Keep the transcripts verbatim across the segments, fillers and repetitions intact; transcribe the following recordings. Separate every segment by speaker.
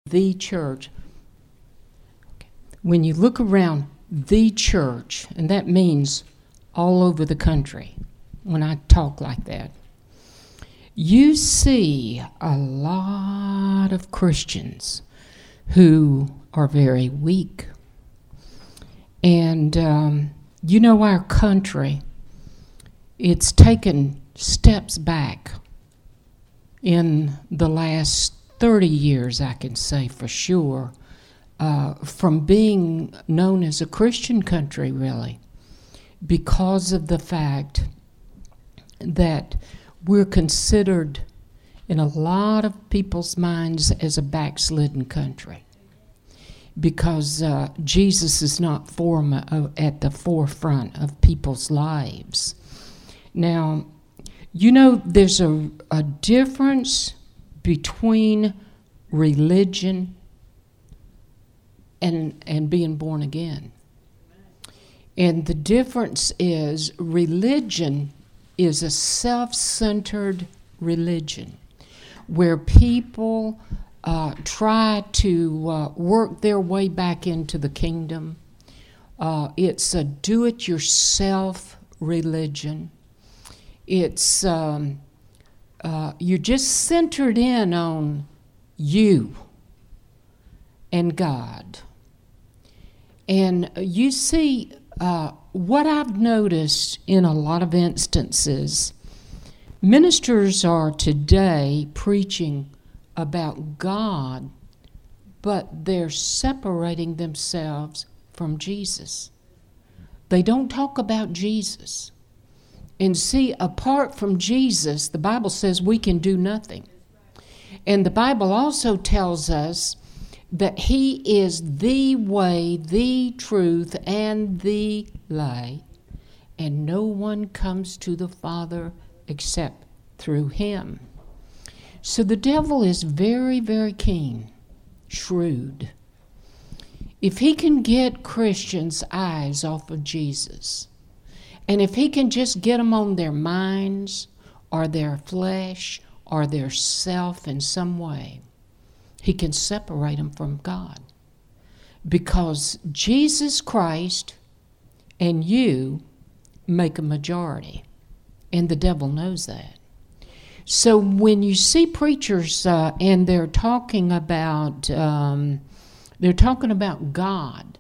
Speaker 1: The church. When you look around the church, and that means all over the country, when I talk like that, you see a lot of Christians who are very weak. And um, you know, our country, it's taken steps back in the last thirty years, I can say for sure, uh, from being known as a Christian country, really, because of the fact that we're considered in a lot of people's minds as a backslidden country, because uh, Jesus is not form, uh, at the forefront of people's lives. Now, you know, there's a, a difference between religion and and being born again. And the difference is religion is a self-centered religion where people uh, try to uh, work their way back into the kingdom. Uh, it's a do-it-yourself religion. It's um, uh, you're just centered in on you and God. And you see, uh, what I've noticed in a lot of instances, ministers are today preaching about God, but they're separating themselves from Jesus. They don't talk about Jesus. And see, apart from Jesus, the Bible says we can do nothing. And the Bible also tells us that He is the way, the truth, and the light, and no one comes to the Father except through Him. So the devil is very, very keen, shrewd. If he can get Christians' eyes off of Jesus, and if he can just get them on their minds or their flesh or their self in some way, he can separate them from God. Because Jesus Christ and you make a majority, and the devil knows that. So when you see preachers uh, and they're talking about um, they're talking about God,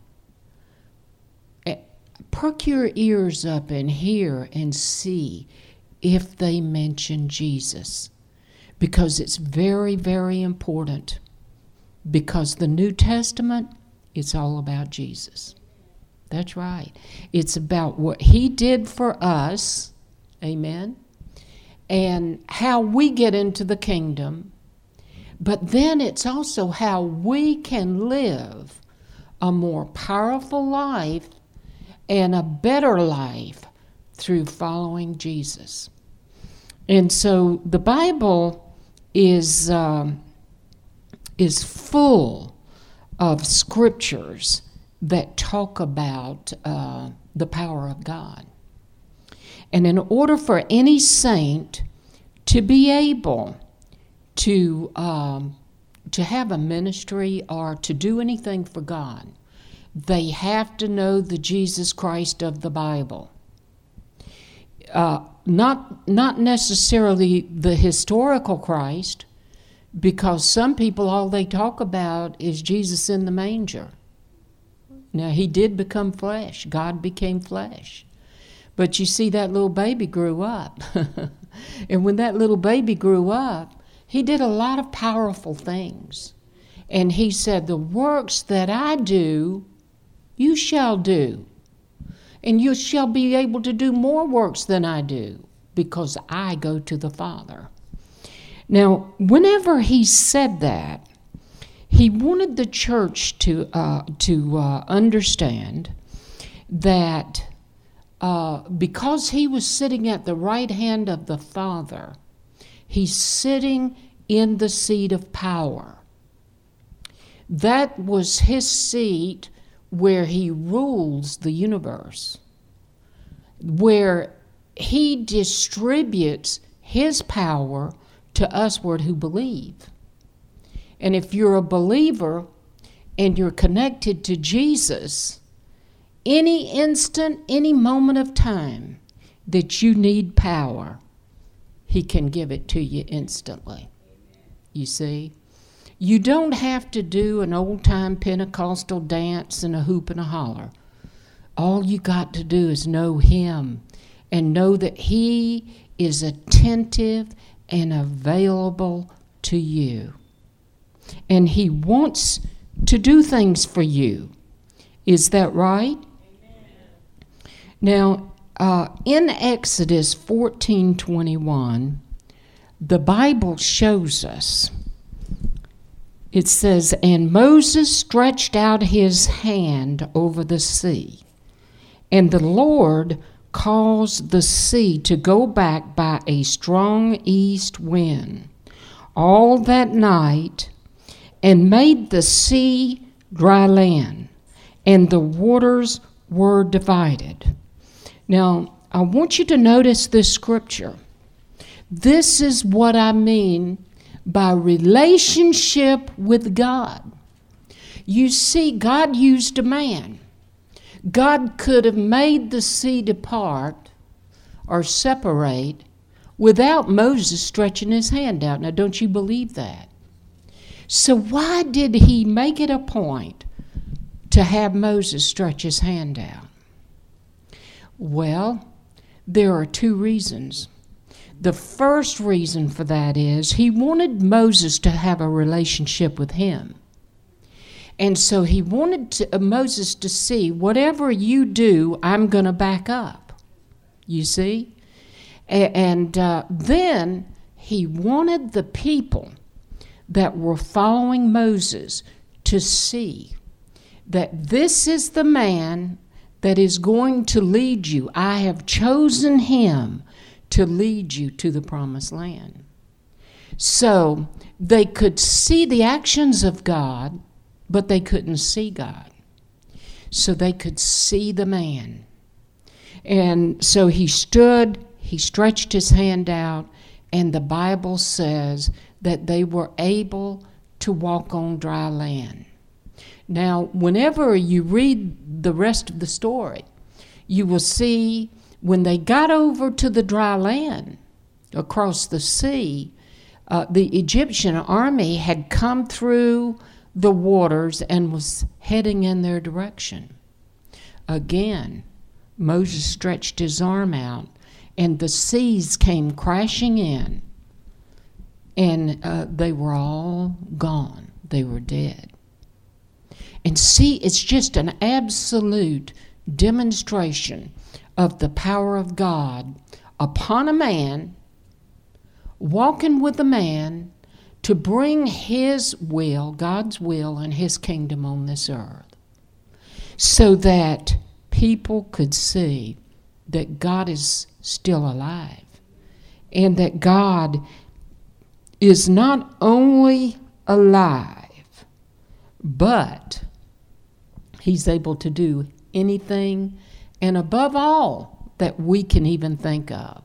Speaker 1: perk your ears up and hear and see if they mention Jesus, because it's very, very important. Because the New Testament, it's all about Jesus. That's right. It's about what He did for us, amen, and how we get into the kingdom. But then it's also how we can live a more powerful life and a better life through following Jesus. And so the Bible is um, is full of scriptures that talk about uh, the power of God. And in order for any saint to be able to um, to have a ministry or to do anything for God, they have to know the Jesus Christ of the Bible. Uh, not not necessarily the historical Christ, because some people, all they talk about is Jesus in the manger. Now, He did become flesh. God became flesh. But you see, that little baby grew up. And when that little baby grew up, He did a lot of powerful things. And He said, the works that I do, you shall do. And you shall be able to do more works than I do, because I go to the Father. Now, whenever He said that, He wanted the church to uh, to uh, understand that uh, because He was sitting at the right hand of the Father, He's sitting in the seat of power. That was His seat where He rules the universe, where He distributes His power to usward who believe. And if you're a believer and you're connected to Jesus, any instant, any moment of time that you need power, he can give it to you instantly. You see? You don't have to do an old-time Pentecostal dance and a hoop and a holler. All you got to do is know him and know that he is attentive and available to you. And he wants to do things for you. Is that right? Amen. Now, uh, in Exodus fourteen twenty-one, the Bible shows us, it says, "And Moses stretched out his hand over the sea, and the Lord caused the sea to go back by a strong east wind all that night, and made the sea dry land, and the waters were divided." Now, I want you to notice this scripture. This is what I mean by relationship with God. You see, God used a man. God could have made the sea depart or separate without Moses stretching his hand out. Now, don't you believe that? So why did he make it a point to have Moses stretch his hand out? Well, there are two reasons. The first reason for that is he wanted Moses to have a relationship with him. And so he wanted to, uh, Moses to see, whatever you do, I'm going to back up. You see? A- and uh, then he wanted the people that were following Moses to see that this is the man that is going to lead you. I have chosen him to lead you to the promised land. So they could see the actions of God, but they couldn't see God. So they could see the man. And so he stood, he stretched his hand out, and the Bible says that they were able to walk on dry land. Now, whenever you read the rest of the story, you will see when they got over to the dry land across the sea, uh, the Egyptian army had come through the waters and was heading in their direction. Again, Moses stretched his arm out, and the seas came crashing in, and uh, they were all gone. They were dead. And see, it's just an absolute demonstration of the power of God upon a man, walking with a man to bring his will, God's will, and his kingdom on this earth, so that people could see that God is still alive, and that God is not only alive, but he's able to do anything and above all that we can even think of.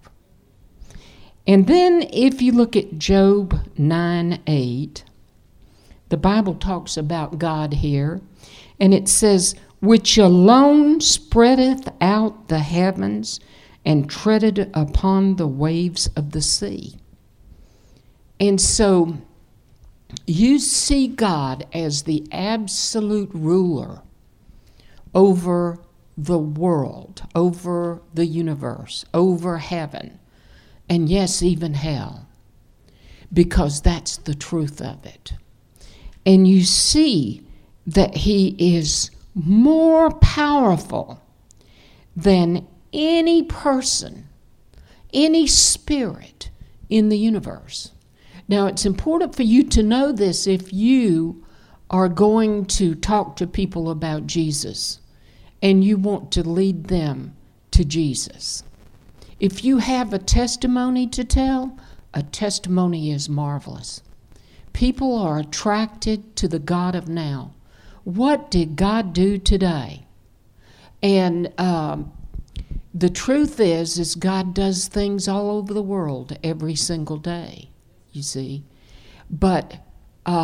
Speaker 1: And then if you look at Job nine eight, the Bible talks about God here, and it says, "Which alone spreadeth out the heavens, and treaded upon the waves of the sea." And so you see God as the absolute ruler over the world, over the universe, over heaven, and yes, even hell, because that's the truth of it. And you see that he is more powerful than any person, any spirit in the universe. Now, it's important for you to know this if you are going to talk to people about Jesus and you want to lead them to Jesus. If you have a testimony to tell, a testimony is marvelous. People are attracted to the God of now. What did God do today? And um, the truth is, is God does things all over the world every single day, you see. But uh,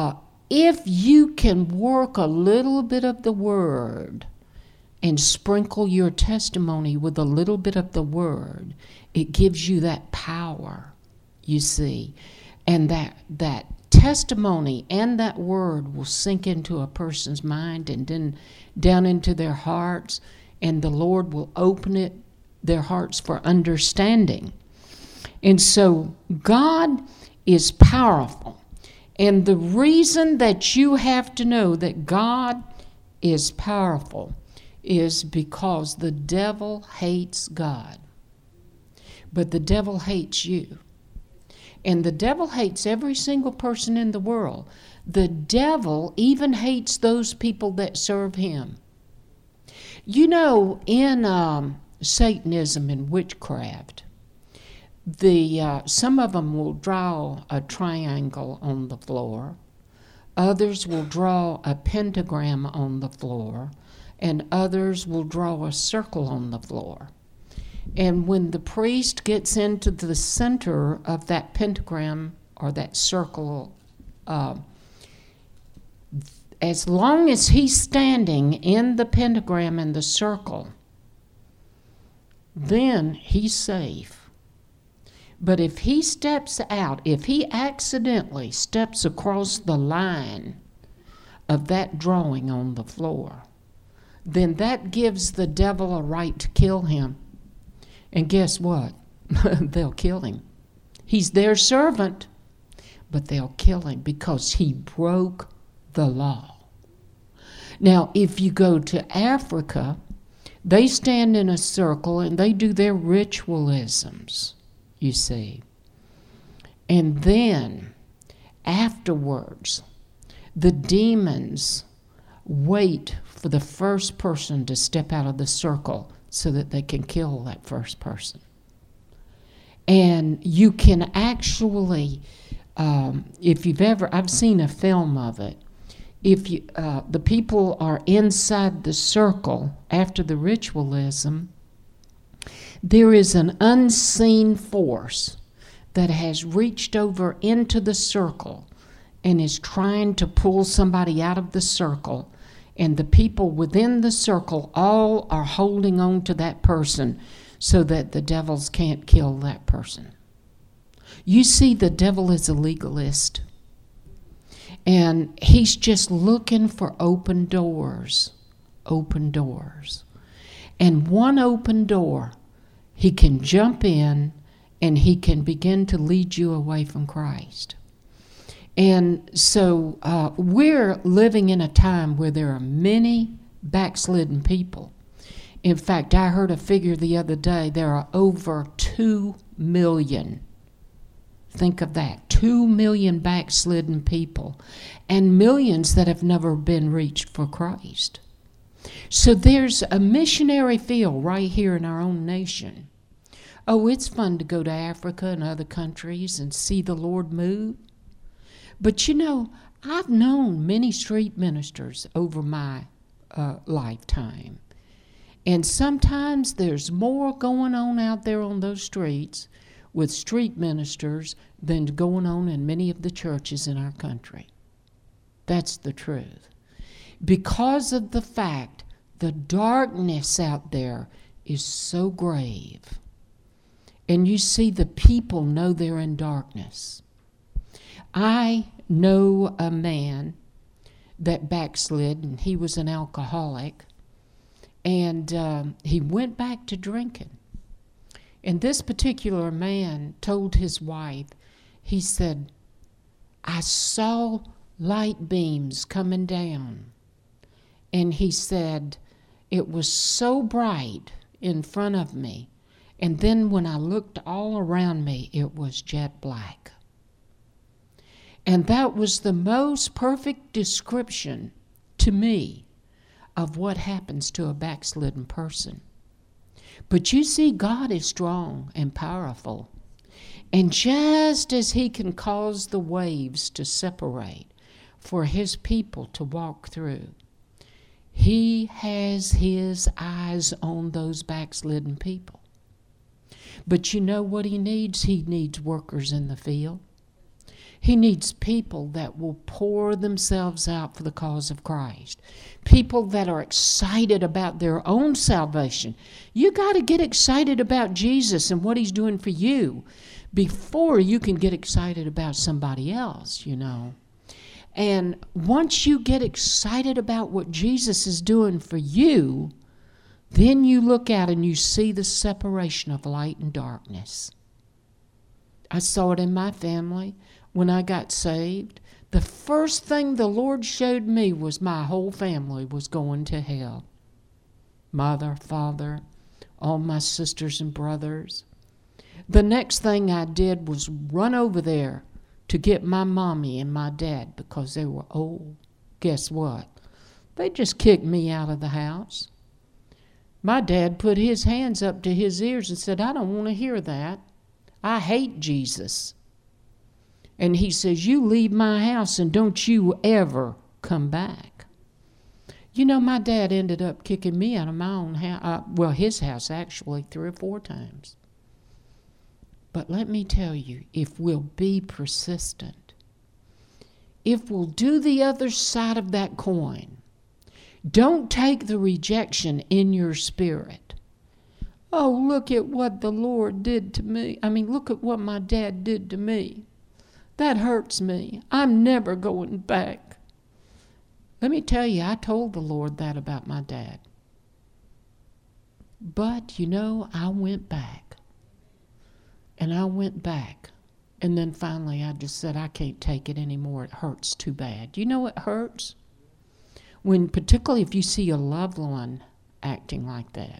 Speaker 1: if you can work a little bit of the Word and sprinkle your testimony with a little bit of the Word, it gives you that power, you see. And that that testimony and that Word will sink into a person's mind and then down into their hearts, and the Lord will open it, their hearts for understanding. And so God is powerful. And the reason that you have to know that God is powerful is because the devil hates God. But the devil hates you. And the devil hates every single person in the world. The devil even hates those people that serve him. You know, in um, Satanism and witchcraft, the uh, some of them will draw a triangle on the floor. Others will draw a pentagram on the floor. And others will draw a circle on the floor. And when the priest gets into the center of that pentagram or that circle, uh, as long as he's standing in the pentagram and the circle, then he's safe. But if he steps out, if he accidentally steps across the line of that drawing on the floor, then that gives the devil a right to kill him. And guess what? They'll kill him. He's their servant, but they'll kill him because he broke the law. Now, if you go to Africa, they stand in a circle and they do their ritualisms, you see. And then, afterwards, the demons wait for the first person to step out of the circle so that they can kill that first person. And you can actually, um, if you've ever, I've seen a film of it, if you, uh, the people are inside the circle after the ritualism, there is an unseen force that has reached over into the circle and is trying to pull somebody out of the circle. And the people within the circle all are holding on to that person so that the devils can't kill that person. You see, the devil is a legalist. And he's just looking for open doors, open doors. And one open door, he can jump in and he can begin to lead you away from Christ. And so uh, we're living in a time where there are many backslidden people. In fact, I heard a figure the other day, there are over two million. Think of that, two million backslidden people and millions that have never been reached for Christ. So there's a missionary field right here in our own nation. Oh, it's fun to go to Africa and other countries and see the Lord move. But you know, I've known many street ministers over my uh, lifetime. And sometimes there's more going on out there on those streets with street ministers than going on in many of the churches in our country. That's the truth. Because of the fact the darkness out there is so grave. And you see, the people know they're in darkness. I know a man that backslid, and he was an alcoholic, and um, he went back to drinking. And this particular man told his wife, he said, I saw light beams coming down. And he said, it was so bright in front of me. And then when I looked all around me, it was jet black. And that was the most perfect description to me of what happens to a backslidden person. But you see, God is strong and powerful. And just as he can cause the waves to separate for his people to walk through, he has his eyes on those backslidden people. But you know what he needs? He needs workers in the field. He needs people that will pour themselves out for the cause of Christ. People that are excited about their own salvation. You got to get excited about Jesus and what He's doing for you before you can get excited about somebody else, you know. And once you get excited about what Jesus is doing for you, then you look out and you see the separation of light and darkness. I saw it in my family. When I got saved, the first thing the Lord showed me was my whole family was going to hell. Mother, father, all my sisters and brothers. The next thing I did was run over there to get my mommy and my dad because they were old. Guess what? They just kicked me out of the house. My dad put his hands up to his ears and said, I don't want to hear that. I hate Jesus. And he says, you leave my house and don't you ever come back. You know, my dad ended up kicking me out of my own house, uh, well, his house actually, three or four times. But let me tell you, if we'll be persistent, if we'll do the other side of that coin, don't take the rejection in your spirit. Oh, look at what the Lord did to me. I mean, look at what my dad did to me. That hurts me. I'm never going back. Let me tell you, I told the Lord that about my dad. But, you know, I went back. And I went back. And then finally I just said, I can't take it anymore. It hurts too bad. You know what hurts? When, particularly if you see a loved one acting like that.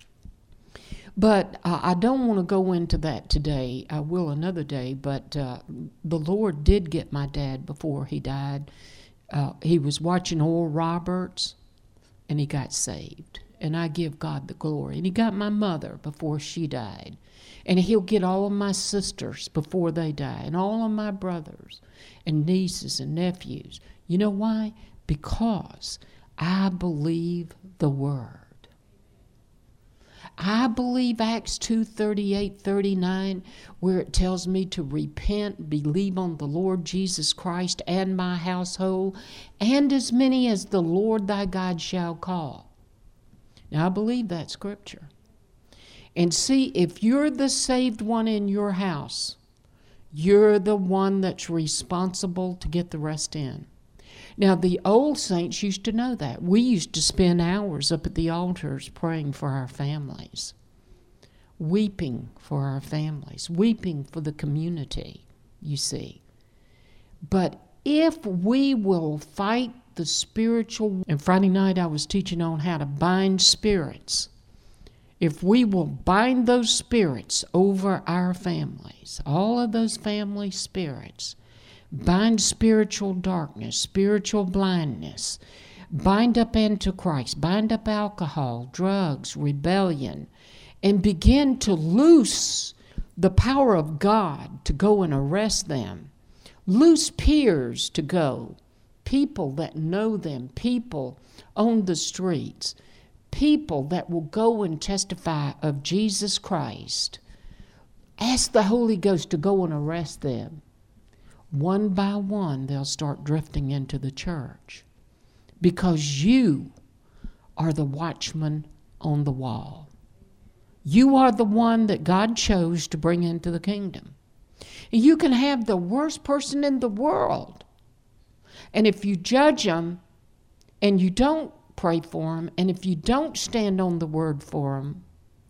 Speaker 1: But uh, I don't want to go into that today. I will another day. But uh, the Lord did get my dad before he died. Uh, he was watching Oral Roberts, and he got saved. And I give God the glory. And he got my mother before she died. And he'll get all of my sisters before they die, and all of my brothers and nieces and nephews. You know why? Because I believe the Word. I believe Acts two thirty-eight, thirty-nine, where it tells me to repent, believe on the Lord Jesus Christ and my household, and as many as the Lord thy God shall call. Now, I believe that scripture. And see, if you're the saved one in your house, you're the one that's responsible to get the rest in. Now, the old saints used to know that. We used to spend hours up at the altars praying for our families, weeping for our families, weeping for the community, you see. But if we will fight the spiritual, and Friday night I was teaching on how to bind spirits. If we will bind those spirits over our families, all of those family spirits, bind spiritual darkness, spiritual blindness, bind up Antichrist, bind up alcohol, drugs, rebellion, and begin to loose the power of God to go and arrest them. Loose peers to go, people that know them, people on the streets, people that will go and testify of Jesus Christ. Ask the Holy Ghost to go and arrest them. One by one, they'll start drifting into the church because you are the watchman on the wall. You are the one that God chose to bring into the kingdom. You can have the worst person in the world, and if you judge them and you don't pray for them, and if you don't stand on the word for them,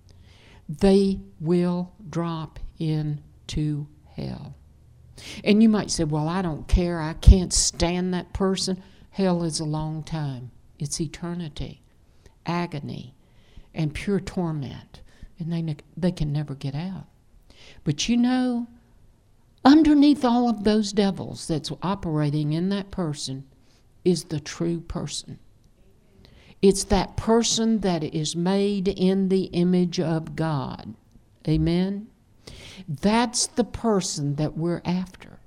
Speaker 1: they will drop into hell. And you might say, well, I don't care. I can't stand that person. Hell is a long time. It's eternity, agony, and pure torment. And they, they can never get out. But you know, underneath all of those devils that's operating in that person is the true person. It's that person that is made in the image of God. Amen? That's the person that we're after.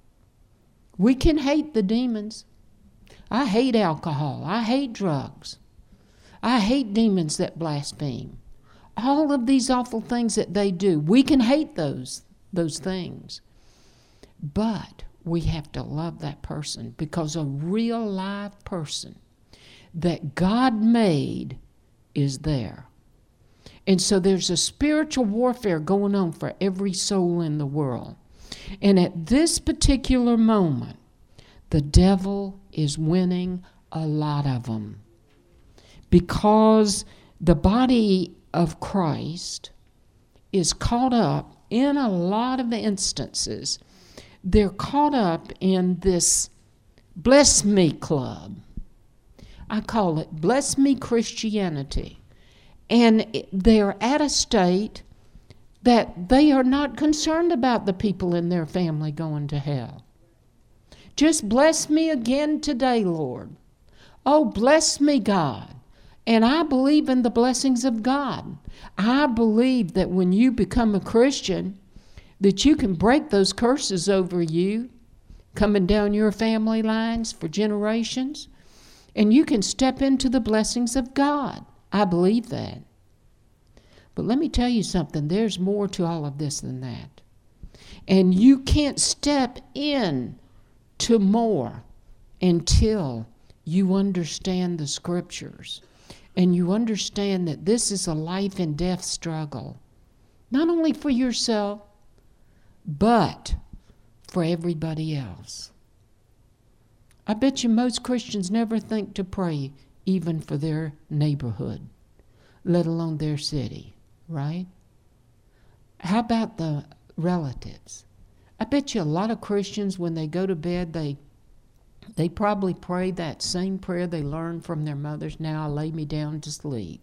Speaker 1: We can hate the demons. I hate alcohol. I hate drugs. I hate demons that blaspheme. All of these awful things that they do. We can hate those, those things. But we have to love that person, because a real live person that God made is there. And so there's a spiritual warfare going on for every soul in the world. And at this particular moment, the devil is winning a lot of them, because the body of Christ is caught up in a lot of instances. They're caught up in this bless me club. I call it bless me Christianity. And they're at a state that they are not concerned about the people in their family going to hell. Just bless me again today, Lord. Oh, bless me, God. And I believe in the blessings of God. I believe that when you become a Christian, that you can break those curses over you, coming down your family lines for generations, and you can step into the blessings of God. I believe that. But let me tell you something. There's more to all of this than that. And you can't step in to more until you understand the scriptures. And you understand that this is a life and death struggle. Not only for yourself, but for everybody else. I bet you most Christians never think to pray even for their neighborhood, let alone their city, right? How about the relatives? I bet you a lot of Christians, when they go to bed, they they probably pray that same prayer they learned from their mothers, now I lay me down to sleep.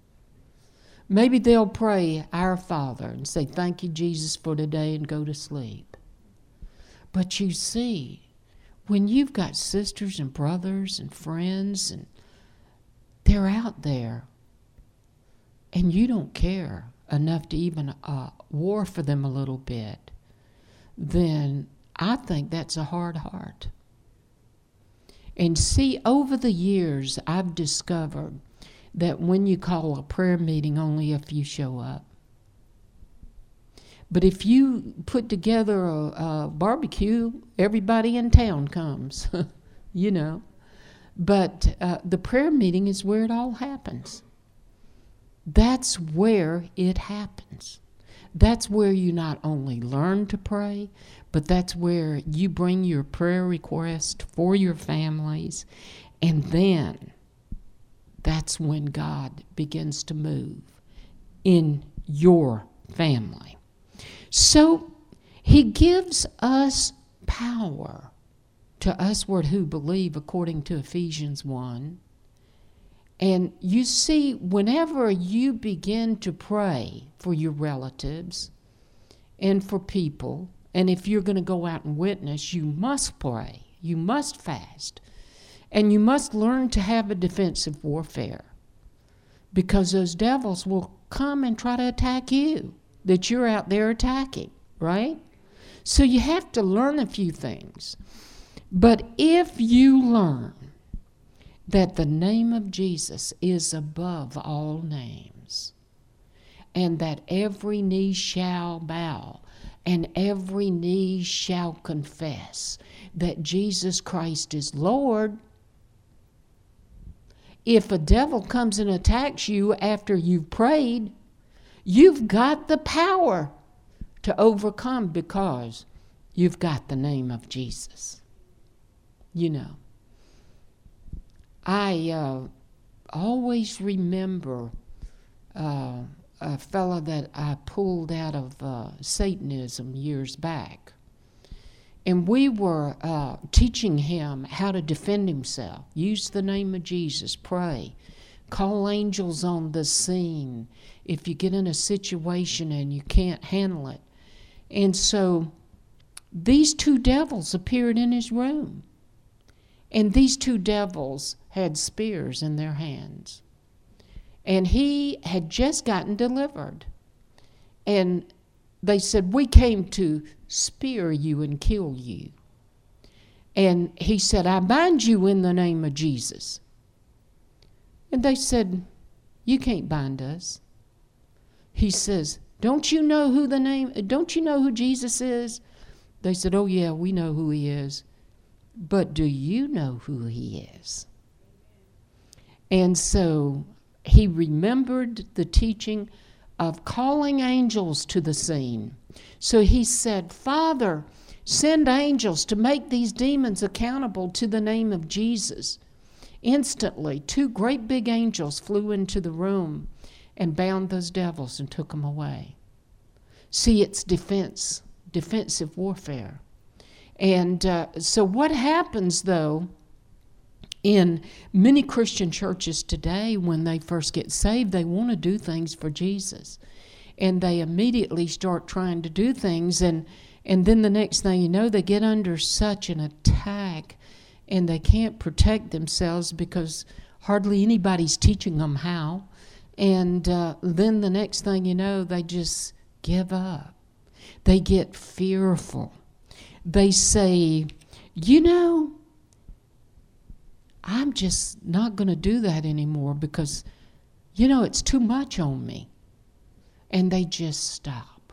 Speaker 1: Maybe they'll pray, Our Father, and say, thank you, Jesus, for today, and go to sleep. But you see, when you've got sisters and brothers and friends, and they're out there, and you don't care enough to even uh, war for them a little bit, then I think that's a hard heart. And see, over the years, I've discovered that when you call a prayer meeting, only a few show up. But if you put together a, a barbecue, everybody in town comes, you know. But uh, the prayer meeting is where it all happens. That's where it happens. That's where you not only learn to pray, but that's where you bring your prayer request for your families. And then that's when God begins to move in your family. So he gives us power to usward who believe, according to Ephesians one. And you see, whenever you begin to pray for your relatives and for people, and if you're going to go out and witness, you must pray, you must fast, and you must learn to have a defensive warfare, because those devils will come and try to attack you that you're out there attacking, right? So you have to learn a few things. But if you learn that the name of Jesus is above all names, and that every knee shall bow and every knee shall confess that Jesus Christ is Lord, if a devil comes and attacks you after you've prayed, you've got the power to overcome, because you've got the name of Jesus. You know, I uh, always remember uh, a fellow that I pulled out of uh, Satanism years back. And we were uh, teaching him how to defend himself. Use the name of Jesus, pray, call angels on the scene if you get in a situation and you can't handle it. And so these two devils appeared in his room. And these two devils had spears in their hands. And he had just gotten delivered. And they said, we came to spear you and kill you. And he said, I bind you in the name of Jesus. And they said, you can't bind us. He says, don't you know who the name, don't you know who Jesus is? They said, oh, yeah, we know who he is. But do you know who he is? And so he remembered the teaching of calling angels to the scene. So he said, Father, send angels to make these demons accountable to the name of Jesus. Instantly, two great big angels flew into the room and bound those devils and took them away. See, it's defense, defensive warfare. And uh, so what happens, though, in many Christian churches today, when they first get saved, they want to do things for Jesus. And they immediately start trying to do things, and, and then the next thing you know, they get under such an attack, and they can't protect themselves because hardly anybody's teaching them how. And uh, then the next thing you know, they just give up. They get fearful. They say, you know, I'm just not going to do that anymore because, you know, it's too much on me. And they just stop.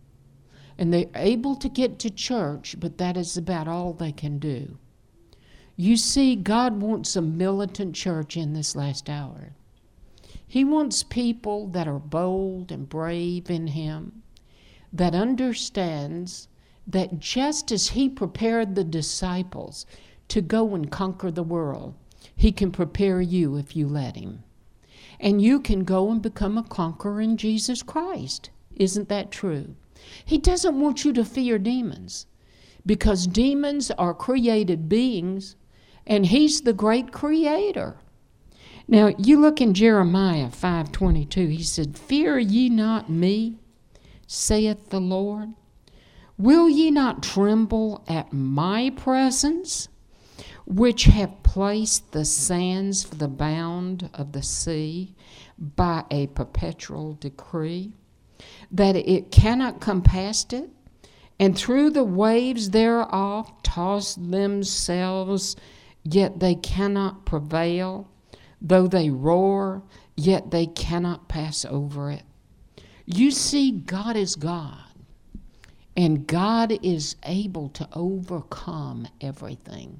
Speaker 1: And they're able to get to church, but that is about all they can do. You see, God wants a militant church in this last hour. He wants people that are bold and brave in Him, that understands that just as He prepared the disciples to go and conquer the world, He can prepare you if you let Him. And you can go and become a conqueror in Jesus Christ. Isn't that true? He doesn't want you to fear demons, because demons are created beings, and He's the great creator. Now, you look in Jeremiah five twenty-two. He said, Fear ye not me, saith the Lord. Will ye not tremble at my presence, which have placed the sands for the bound of the sea by a perpetual decree, that it cannot come past it, and through the waves thereof toss themselves, yet they cannot prevail, though they roar, yet they cannot pass over it. You see, God is God, and God is able to overcome everything.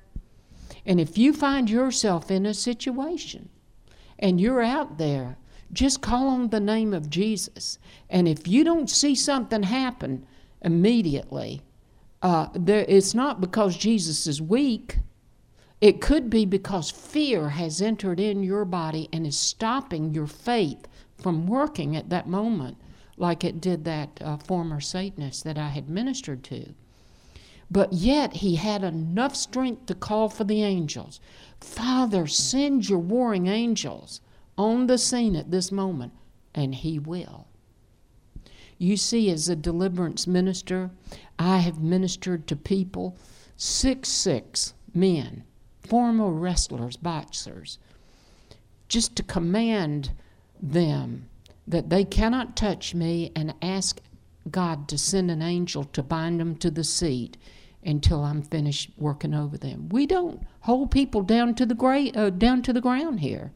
Speaker 1: And if you find yourself in a situation and you're out there, just call on the name of Jesus. And if you don't see something happen immediately, uh, there, it's not because Jesus is weak. It could be because fear has entered in your body and is stopping your faith from working at that moment, like it did that uh, former Satanist that I had ministered to. But yet he had enough strength to call for the angels. Father, send your warring angels on the scene at this moment, and He will. You see, as a deliverance minister, I have ministered to people, six, six men, former wrestlers, boxers, just to command them that they cannot touch me, and ask God to send an angel to bind them to the seat until I'm finished working over them. We don't hold people down to the gra- uh, down to the ground here.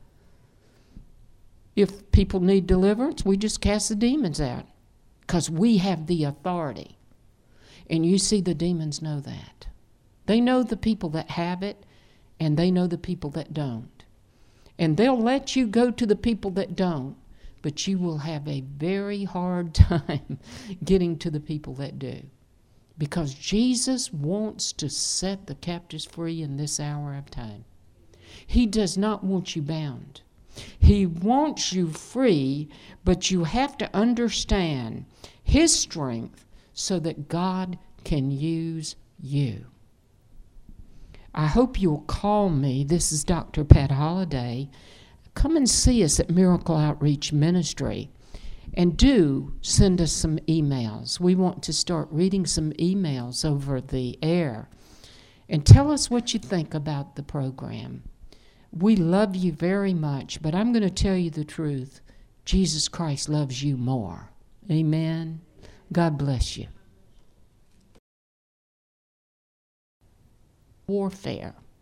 Speaker 1: If people need deliverance, we just cast the demons out, because we have the authority. And you see, the demons know that. They know the people that have it, and they know the people that don't. And they'll let you go to the people that don't, but you will have a very hard time getting to the people that do. Because Jesus wants to set the captives free in this hour of time. He does not want you bound. He wants you free, but you have to understand His strength so that God can use you. I hope you'll call me. This is Doctor Pat Holliday. Come and see us at Miracle Outreach Ministry. And do send us some emails. We want to start reading some emails over the air. And tell us what you think about the program. We love you very much, but I'm going to tell you the truth. Jesus Christ loves you more. Amen. God bless you. Warfare.